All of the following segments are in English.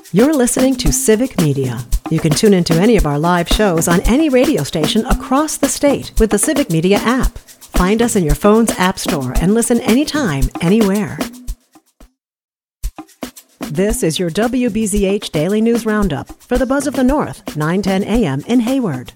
You're listening to Civic Media. You can tune into any of our live shows on any radio station across the state with the Civic Media app. Find us in your phone's app store and listen anytime, anywhere. This is your WBZH Daily News Roundup for the Buzz of the North, 9:10 a.m. in Hayward.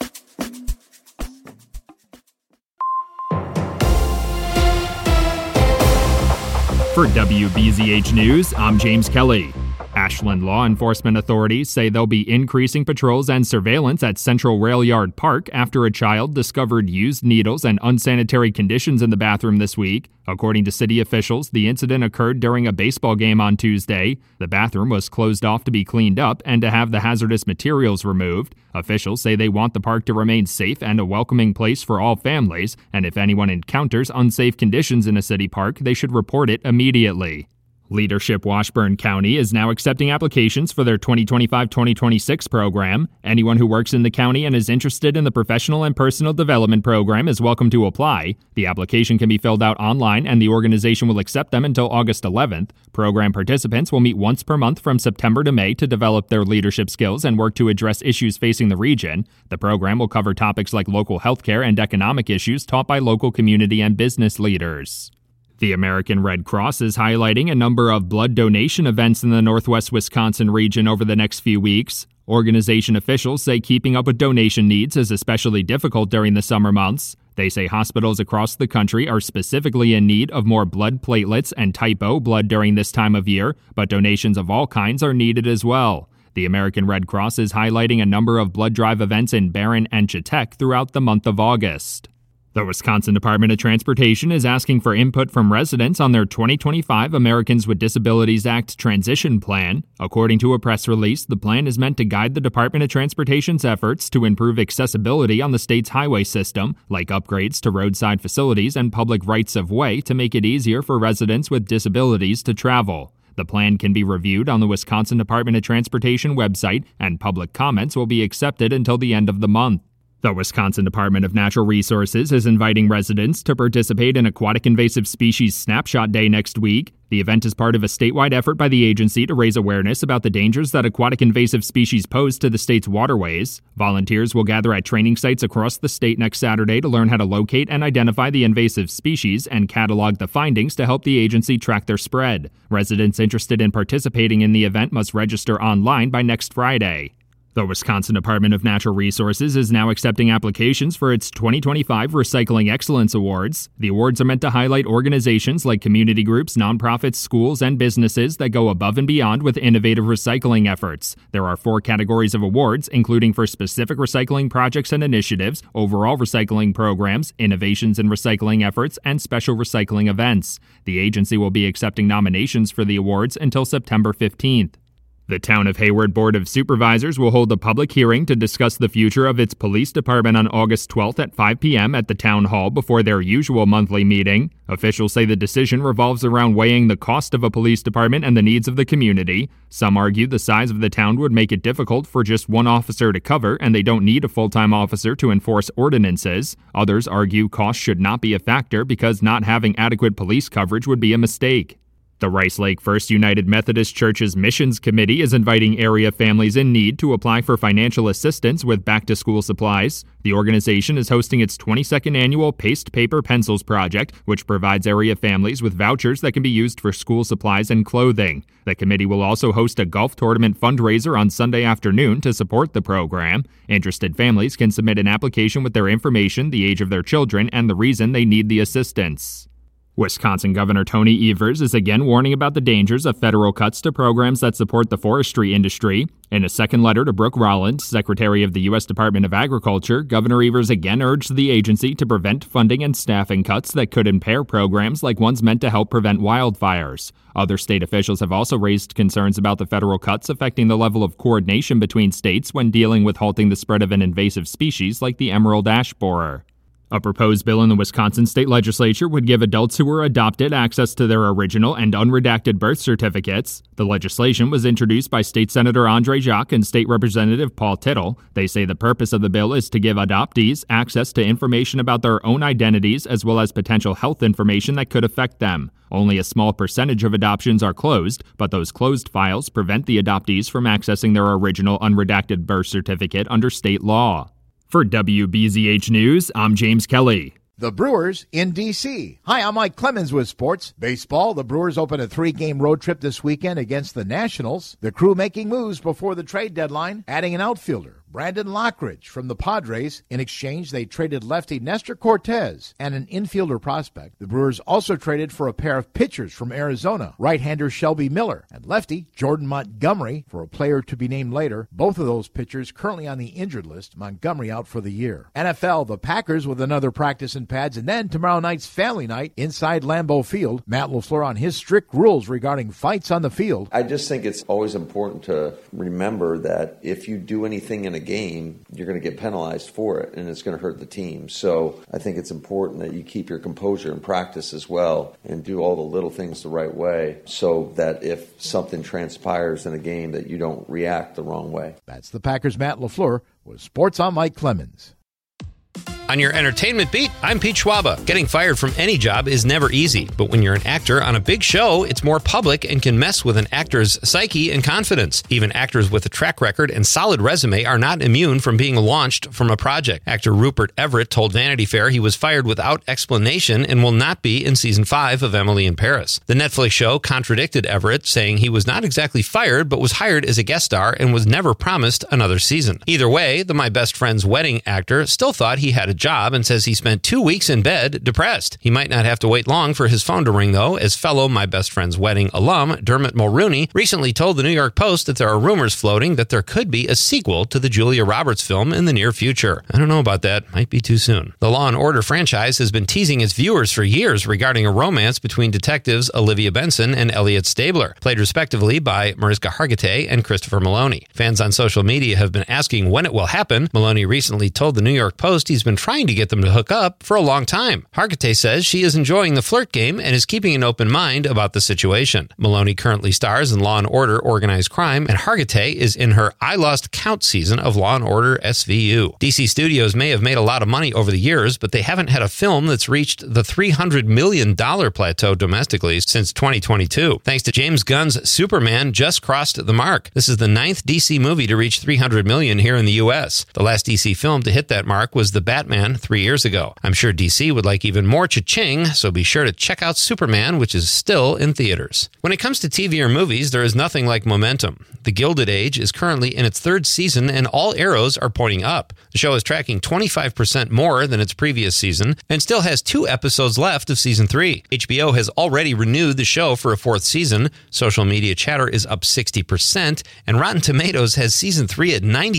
For WBZH News, I'm James Kelly. Ashland law enforcement authorities say they'll be increasing patrols and surveillance at Central Rail Yard Park after a child discovered used needles and unsanitary conditions in the bathroom this week. According to city officials, the incident occurred during a baseball game on Tuesday. The bathroom was closed off to be cleaned up and to have the hazardous materials removed. Officials say they want the park to remain safe and a welcoming place for all families, and if anyone encounters unsafe conditions in a city park, they should report it immediately. Leadership Washburn County is now accepting applications for their 2025-2026 program. Anyone who works in the county and is interested in the professional and personal development program is welcome to apply. The application can be filled out online and the organization will accept them until August 11th. Program participants will meet once per month from September to May to develop their leadership skills and work to address issues facing the region. The program will cover topics like local healthcare and economic issues taught by local community and business leaders. The American Red Cross is highlighting a number of blood donation events in the Northwest Wisconsin region over the next few weeks. Organization officials say keeping up with donation needs is especially difficult during the summer months. They say hospitals across the country are specifically in need of more blood platelets and type O blood during this time of year, but donations of all kinds are needed as well. The American Red Cross is highlighting a number of blood drive events in Barron and Chetek throughout the month of August. The Wisconsin Department of Transportation is asking for input from residents on their 2025 Americans with Disabilities Act transition plan. According to a press release, the plan is meant to guide the Department of Transportation's efforts to improve accessibility on the state's highway system, like upgrades to roadside facilities and public rights-of-way to make it easier for residents with disabilities to travel. The plan can be reviewed on the Wisconsin Department of Transportation website, and public comments will be accepted until the end of the month. The Wisconsin Department of Natural Resources is inviting residents to participate in Aquatic Invasive Species Snapshot Day next week. The event is part of a statewide effort by the agency to raise awareness about the dangers that aquatic invasive species pose to the state's waterways. Volunteers will gather at training sites across the state next Saturday to learn how to locate and identify the invasive species and catalog the findings to help the agency track their spread. Residents interested in participating in the event must register online by next Friday. The Wisconsin Department of Natural Resources is now accepting applications for its 2025 Recycling Excellence Awards. The awards are meant to highlight organizations like community groups, nonprofits, schools, and businesses that go above and beyond with innovative recycling efforts. There are 4 categories of awards, including for specific recycling projects and initiatives, overall recycling programs, innovations in recycling efforts, and special recycling events. The agency will be accepting nominations for the awards until September 15th. The Town of Hayward Board of Supervisors will hold a public hearing to discuss the future of its police department on August 12th at 5 p.m. at the Town Hall before their usual monthly meeting. Officials say the decision revolves around weighing the cost of a police department and the needs of the community. Some argue the size of the town would make it difficult for just one officer to cover, and they don't need a full-time officer to enforce ordinances. Others argue cost should not be a factor because not having adequate police coverage would be a mistake. The Rice Lake First United Methodist Church's Missions Committee is inviting area families in need to apply for financial assistance with back-to-school supplies. The organization is hosting its 22nd annual Paste Paper Pencils project, which provides area families with vouchers that can be used for school supplies and clothing. The committee will also host a golf tournament fundraiser on Sunday afternoon to support the program. Interested families can submit an application with their information, the age of their children, and the reason they need the assistance. Wisconsin Governor Tony Evers is again warning about the dangers of federal cuts to programs that support the forestry industry. In a second letter to Brooke Rollins, Secretary of the U.S. Department of Agriculture, Governor Evers again urged the agency to prevent funding and staffing cuts that could impair programs like ones meant to help prevent wildfires. Other state officials have also raised concerns about the federal cuts affecting the level of coordination between states when dealing with halting the spread of an invasive species like the emerald ash borer. A proposed bill in the Wisconsin state legislature would give adults who were adopted access to their original and unredacted birth certificates. The legislation was introduced by State Senator Andre Jacques and State Representative Paul Tittle. They say the purpose of the bill is to give adoptees access to information about their own identities as well as potential health information that could affect them. Only a small percentage of adoptions are closed, but those closed files prevent the adoptees from accessing their original unredacted birth certificate under state law. For WBZH News, I'm James Kelly. The Brewers in D.C. Hi, I'm Mike Clemens with sports. Baseball, the Brewers open a 3-game road trip this weekend against the Nationals. The crew making moves before the trade deadline, adding an outfielder, Brandon Lockridge from the Padres. In exchange, they traded lefty Nestor Cortez and an infielder prospect. The Brewers also traded for a pair of pitchers from Arizona, right-hander Shelby Miller and lefty Jordan Montgomery for a player to be named later. Both of those pitchers currently on the injured list, Montgomery out for the year. NFL, the Packers with another practice in pads, and then tomorrow night's family night inside Lambeau Field. Matt LaFleur on his strict rules regarding fights on the field. I just think it's always important to remember that if you do anything in a game, you're going to get penalized for it, and it's going to hurt the team. So I think it's important that you keep your composure in practice as well and do all the little things the right way so that if something transpires in a game that you don't react the wrong way. That's the Packers' Matt LaFleur with Sports on Mike Clemens. On your entertainment beat, I'm Pete Schwaba. Getting fired from any job is never easy, but when you're an actor on a big show, it's more public and can mess with an actor's psyche and confidence. Even actors with a track record and solid resume are not immune from being launched from a project. Actor Rupert Everett told Vanity Fair he was fired without explanation and will not be in season 5 of Emily in Paris. The Netflix show contradicted Everett, saying he was not exactly fired, but was hired as a guest star and was never promised another season. Either way, the My Best Friend's Wedding actor still thought he had a job and says he spent 2 weeks in bed depressed. He might not have to wait long for his phone to ring, though, as fellow My Best Friend's Wedding alum Dermot Mulrooney recently told the New York Post that there are rumors floating that there could be a sequel to the Julia Roberts film in the near future. I don't know about that. Might be too soon. The Law & Order franchise has been teasing its viewers for years regarding a romance between detectives Olivia Benson and Elliot Stabler, played respectively by Mariska Hargitay and Christopher Maloney. Fans on social media have been asking when it will happen. Maloney recently told the New York Post he's been trying to get them to hook up for a long time. Hargitay says she is enjoying the flirt game and is keeping an open mind about the situation. Maloney currently stars in Law & Order Organized Crime, and Hargitay is in her I Lost Count season of Law & Order SVU. DC Studios may have made a lot of money over the years, but they haven't had a film that's reached the $300 million plateau domestically since 2022. Thanks to James Gunn's Superman just crossed the mark. This is the 9th DC movie to reach $300 million here in the U.S. The last DC film to hit that mark was The Batman 3 years ago. I'm sure DC would like even more cha-ching, so be sure to check out Superman, which is still in theaters. When it comes to TV or movies, there is nothing like momentum. The Gilded Age is currently in its 3rd season, and all arrows are pointing up. The show is tracking 25% more than its previous season, and still has 2 episodes left of season 3. HBO has already renewed the show for a 4th season. Social media chatter is up 60%, and Rotten Tomatoes has season 3 at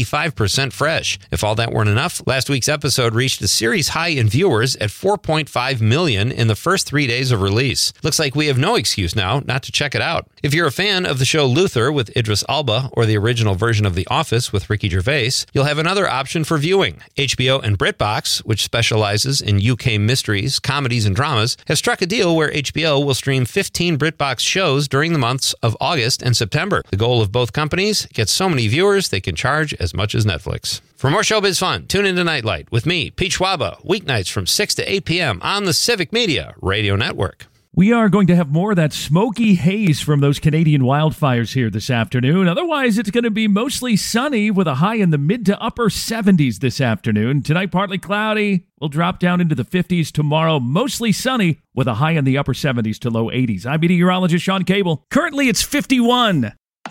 95% fresh. If all that weren't enough, last week's episode reached a series high in viewers at 4.5 million in the first 3 days of release. Looks like we have no excuse now not to check it out. If you're a fan of the show Luther with Idris Elba or the original version of The Office with Ricky Gervais, you'll have another option for viewing. HBO and BritBox, which specializes in UK mysteries, comedies, and dramas, have struck a deal where HBO will stream 15 BritBox shows during the months of August and September. The goal of both companies: get so many viewers they can charge as much as Netflix. For more showbiz fun, tune into Nightlight with me, Pete Schwaba, weeknights from 6 to 8 p.m. on the Civic Media Radio Network. We are going to have more of that smoky haze from those Canadian wildfires here this afternoon. Otherwise, it's going to be mostly sunny with a high in the mid to upper 70s this afternoon. Tonight, partly cloudy. We'll drop down into the 50s tomorrow. Mostly sunny with a high in the upper 70s to low 80s. I'm meteorologist Sean Cable. Currently, it's 51.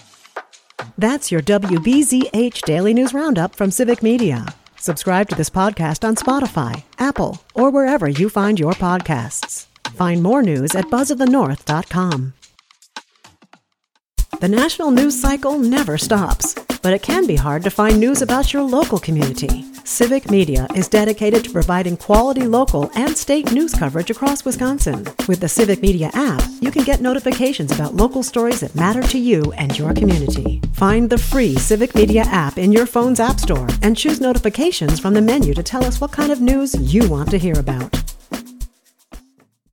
That's your WBZH Daily News Roundup from Civic Media. Subscribe to this podcast on Spotify, Apple, or wherever you find your podcasts. Find more news at buzzofthenorth.com. The national news cycle never stops, but it can be hard to find news about your local community. Civic Media is dedicated to providing quality local and state news coverage across Wisconsin. With the Civic Media app, you can get notifications about local stories that matter to you and your community. Find the free Civic Media app in your phone's app store and choose notifications from the menu to tell us what kind of news you want to hear about.